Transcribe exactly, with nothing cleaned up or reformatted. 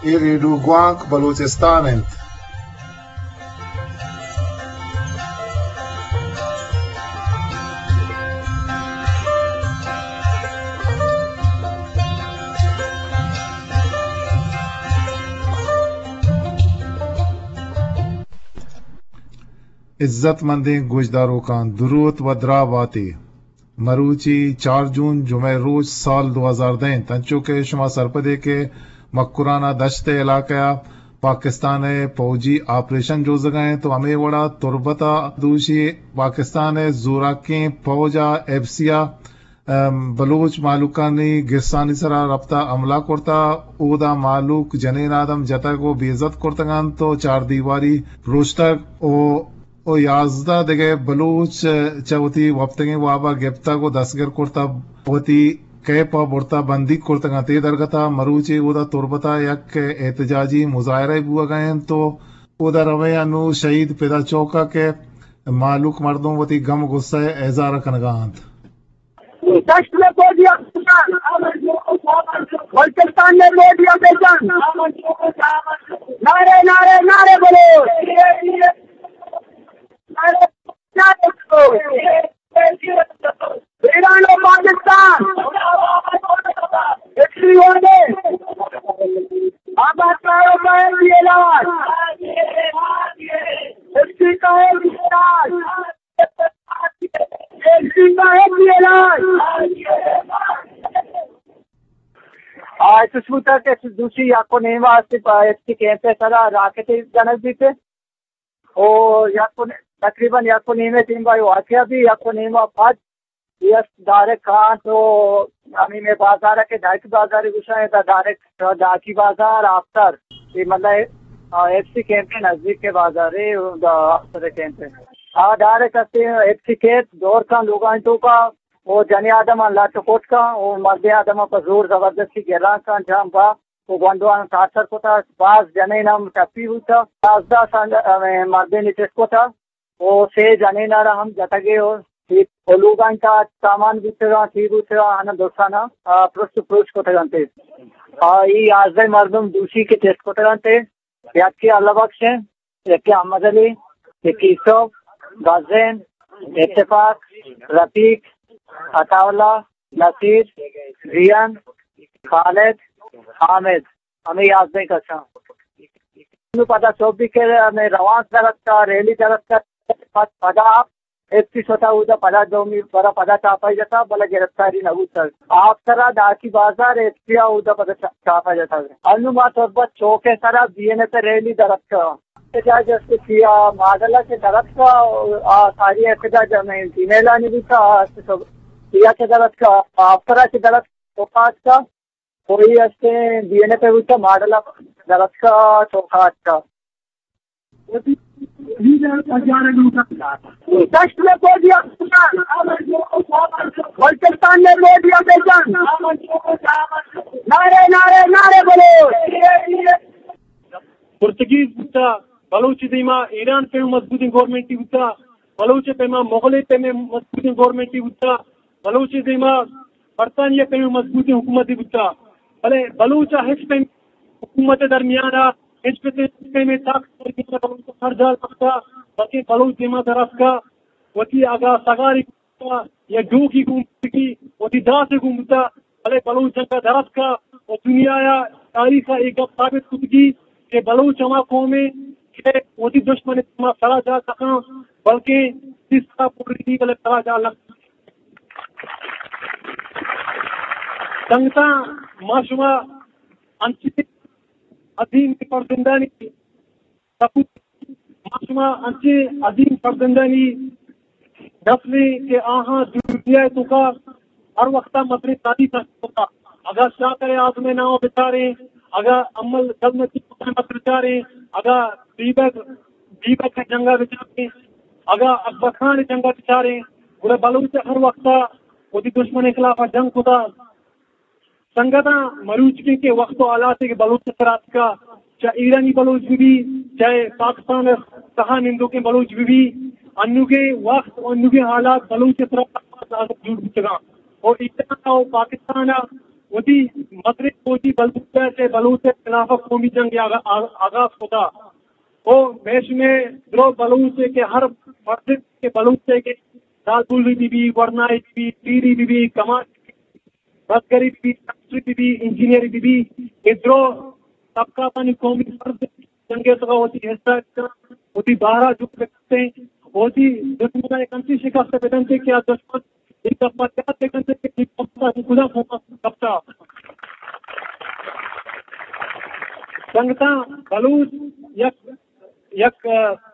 يريدوا قوانك بلوچستان انت. عزت مندیں گوجداروں کا درود و دراواتی مروچی چار جون جمعہ روز سال دو ہزار دین تنچو کے شما سرپدے کے مکرانہ دشت علاقہ پاکستان فوجی آپریشن جو زگائیں تو ہمیں وڑا تربتا دوشی پاکستان زوراکیں فوجا ایفسیا بلوچ مالوکانی گرسانی سرا ربطہ عملہ کرتا اودا مالوک جنین آدم جتا کو بیزت کرتگان تو چار دیواری روشتک او او یازدہ دیگے بلوچ چوتی وقتگیں وابا گپتا کو دستگر کرتا پوتی کیپا برتا بندی کرتا تے درگتا مروچی اودا تربتا یک احتجاجی مظاہرہ بوا گئے تو اودا رویہ نو شہید پیدا چوکا کے مالوک مردوں وتی گم غصہ احزار کنگانت دشت میں بودیا بلوچستان میں بودیا بیجان نعرے نعرے نعرے بولو ایران و پاکستان ایکچولی ہونے آباد کاروں کا ہے بھی علاج ایکچولی کا ہے بھی علاج ایکچولی کا ہے بھی علاج آج سسوتا کے دوسری یا کو نہیں واسطے ایکچولی کیمپ ہے سارا راکٹی جنک دیتے اور یا کو تقریباً یا کو نیمے تین بھائی واقعہ بھی یا کو نیمہ پھٹ یس دارک خان تو ہمیں میں بازار کے ڈھائی بازار گشائیں تھا دارک ڈاکی بازار آفتر یہ مطلب ایف سی کیمپ کے نزدیک کے بازار ہے آفتر کیمپ ہے ہاں ڈائریکٹ کرتے ہیں ایف سی کیمپ دور کا لوگانٹو کا وہ جنی آدم اللہ چکوٹ کا وہ مرد آدم کا زور زبردستی گران کا انجام با وہ گنڈوان ساتر کو تھا بعض جنے نام ٹپی ہوئی تھا پازدہ مرد نیچس کو تھا وہ سے جنے نارا ہم جتگے ہو لوگان کا سامان بچرا تھی بچرا آنا دوستانا پرست پروچ کو تگانتے یہ آزدہ مردم دوسری کے ٹیسٹ کو تگانتے یاد کی اللہ بخش ہیں یک کی احمد علی یک کی یوسف غازین اتفاق رفیق عطاولہ نصیر ریان خالد حامد ہمیں یازدہ کا چھاں پتا چوبی کے روان درست کا ریلی درست کا پدا آپ ایپسی سوتا ہوتا پدا دومی برا پدا چاپائی جاتا بلا گرفتاری نبود سر آپ سرا ڈاکی بازار ایپسیا ہوتا پدا چاپائی جاتا انو بات اور بات چوکے سرا بینے پہ ریلی درست کا احتجاج اس کیا مادلہ کے درست کا ساری احتجاج میں جیمیلانی بھی تھا کیا کے درست کا آپ سرا کے درست چوکاج کا کوئی ایسے بینے پہ ہوتا مادلہ درست کا چوکاج کا دشت میں بودیا بلوچستان میں بودیا بیجان نعرے نعرے نعرے بولو پرتگیز بتا بلوچ دیما ایران پہ مضبوطی گورنمنٹی بتا بلوچ پیما مغلے پہ مضبوطی گورنمنٹی بتا بلوچ دیما برطانیہ پہ مضبوطی حکومتی بتا بھلے بلوچ حس پہ حکومت درمیانہ اس پہ میں طاقت ہر جال پکتا باقی بلوچ دیما طرف کا وتی آگا سگاری یا ڈو کی گھومتی وتی دا سے گھومتا بھلے بلوچ کا درخت کا اور دنیا یا تاریخ کا ایک ثابت کتگی کہ بلوچ ہما قومیں کہ وتی دشمن ما سرا جا سکاں بلکہ اس کا پوری بلے سرا جا لگ سنگتا معاشمہ انچی عظیم پردندانی معاشمہ انچی عظیم پردندانی دفلی کے آہاں دنیا تو کا ہر وقت مطلب شادی ہوتا اگر شاہ کرے آدمی نہ ہو بچارے اگر عمل خدمت مت بچارے اگر بیبک بیبک کا جنگا بچارے اگر اکبر خان جنگا بچارے بولے بلوچ ہر وقت وہ دشمن کے خلاف جنگ ہوتا سنگتا مروچ کے وقت و حالات کے بلوچ اثرات کا چاہے ایرانی بلوچ بھی چاہے پاکستان کہاں ہندو کے بلوچ بھی انو کے وقت انو کے حالات بلوچ اثرات جڑ چکا اور اتنا پاکستان وتی مغرب کوٹی بلوچہ سے بلوچ خلاف قومی جنگ آغاز ہوتا وہ میش میں درو بلوچ کے ہر فرد کے بلوچ کے دال بولی بی بی ورنائی بی بی پیری بی بی کمان بدگری بی بی بی بی انجینئر بی بی ادرو طبقہ پانی قومی فرد جنگے تو ہوتی حصہ ہوتی بارہ جو کرتے ہوتی دشمن کنسی شکست بدن سے کیا دشمن ایک دفعہ کیا دیکھن سے کہ کپتا خدا کپتا سنگتا بلوچ یک یک